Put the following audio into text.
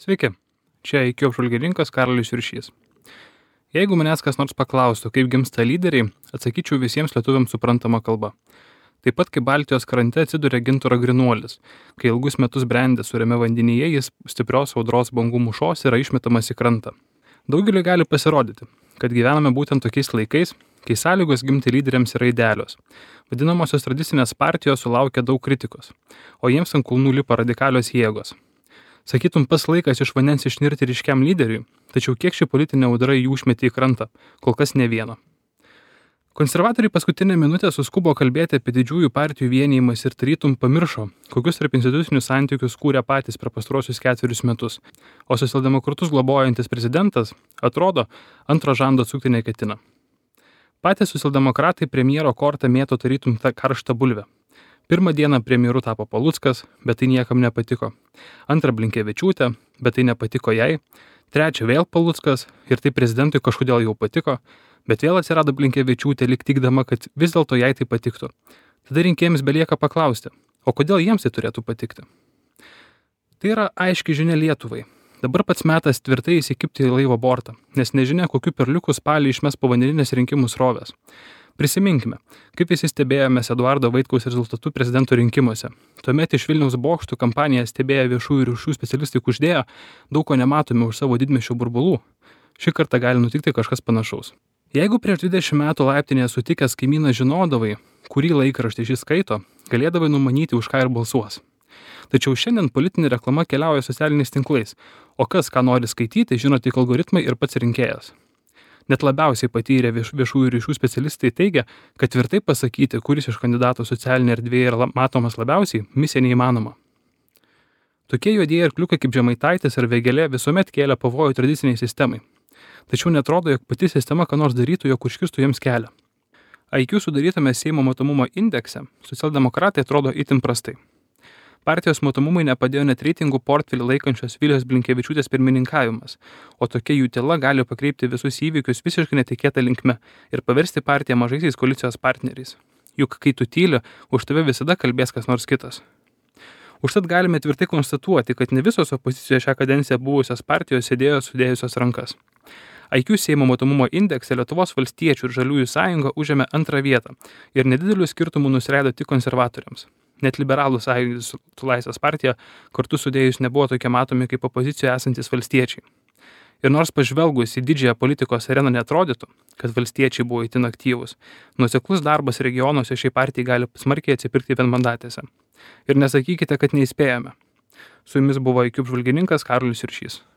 Sveiki, čia IQ apžvalgininkas Karolis Juršys. Jeigu manęs kas nors paklaustų, kaip gimsta lyderiai, atsakyčiau visiems lietuviams suprantama kalba. Taip pat kaip Baltijos krante atsiduria gintaro grynuolis, kai ilgus metus brendęs sūriame vandenyje jis stiprios audros bangų mūšos yra išmetamas į krantą. Daugeliui gali pasirodyti, kad gyvename būtent tokiais laikais, kai sąlygos gimti lyderiams yra idealios. Vadinamosios tradicinės partijos sulaukia daug kritikos, o jiems ant kulnų lipa radikalios jėgos. Sakytum, pas laikas iš vandens išnirti ryškiam lyderiui, tačiau kiek ši politinė audra jų užmetė į krantą, kol kas ne vieno. Konservatoriai paskutinę minutę suskubo kalbėti apie didžiųjų partijų vienijimas ir tarytum pamiršo, kokius tarp institucinius santykius kūrė patys per pastaruosius 4 metus, o socialdemokratus globojantis prezidentas, atrodo, antro žando atsukti neketina. Patys socialdemokratai premjero kortą mėto tarytum tą karštą bulvę. Pirmą dieną premjeru tapo Paluckas, bet tai niekam nepatiko. Antrą Blinkevičiūtė, bet tai nepatiko jai. Trečią vėl Paluckas ir tai prezidentui kažkodėl jau patiko, bet vėl atsirado Blinkevičiūtė lyg tikdama, kad vis dėlto jai tai patiktų. Tada rinkėjams belieka paklausti, o kodėl jiems tai turėtų patikti? Tai yra aiški žinia Lietuvai. Dabar pats metas tvirtai įsikibti į laivo bortą, nes nežinia, kokiu perliuku spalį išmes povandeninės rinkimų srovės. Prisiminkime, kaip visi stebėjomės Eduardo Vaitkaus rezultatų prezidento rinkimuose. Tuomet iš Vilniaus bokštų kampaniją stebėję viešųjų ryšių specialistai kuždėjo, daug ko nematome už savo didmiesčių burbulų. Šį kartą gali nutikti kažkas panašaus. Jeigu prieš 20 metų laiptinėje sutikęs kaimyną žinodavai, kurį laikraštį šis skaito, galėdavai numanyti, už ką ir balsuos. Tačiau šiandien politinė reklama keliauja socialiniais tinklais, o kas ką nori skaityti, žino tik algoritmai ir pats rinkėjas. Net labiausiai patyrę viešųjų ryšių specialistai teigia, kad tvirtai pasakyti, kuris iš kandidatų socialinė erdvėje yra matomas labiausiai, misija neįmanoma. Tokie juodieji arkliukai kaip Žemaitaitis ar Vėgėlė visuomet kėlė pavojų tradiciniai sistemai. Tačiau netrodo, jog pati sistema ką nors darytų, jog užkirstų jiems kelią. IQ sudarytame Seimo matomumo indekse socialdemokratai atrodo itin prastai. Partijos matomumui nepadėjo net reitingų portfelį laikančios Vilijos Blinkevičiūtės pirmininkavimas, o tokia jų tyla gali pakreipti visus įvykius visiškai netikėtą linkme ir paversti partiją mažaisiais koalicijos partneriais. Juk kai tu tyli, už tave visada kalbės kas nors kitas. Užtat galime tvirtai konstatuoti, kad ne visos opozicijoje šią kadenciją buvusios partijos sėdėjo sudėjusios rankas. IQ Seimo matomumo indekse Lietuvos valstiečių ir žaliųjų sąjunga užėmė 2 vietą ir nedidelių skirtumų nusileido tik konservatoriams. Net liberalų sąjungos su Laisvės partija kartu sudėjus nebuvo tokie matomi kaip opozicijoje esantis valstiečiai. Ir nors pažvelgus į didžiąją politikos areną neatrodytų, kad valstiečiai buvo itin aktyvūs, nuoseklus darbas regionuose šiai partijai gali smarkiai atsipirkti vienmandatėse. Ir nesakykite, kad neįspėjome. Su jumis buvo IQ apžvalgininkas Karolis Juršys.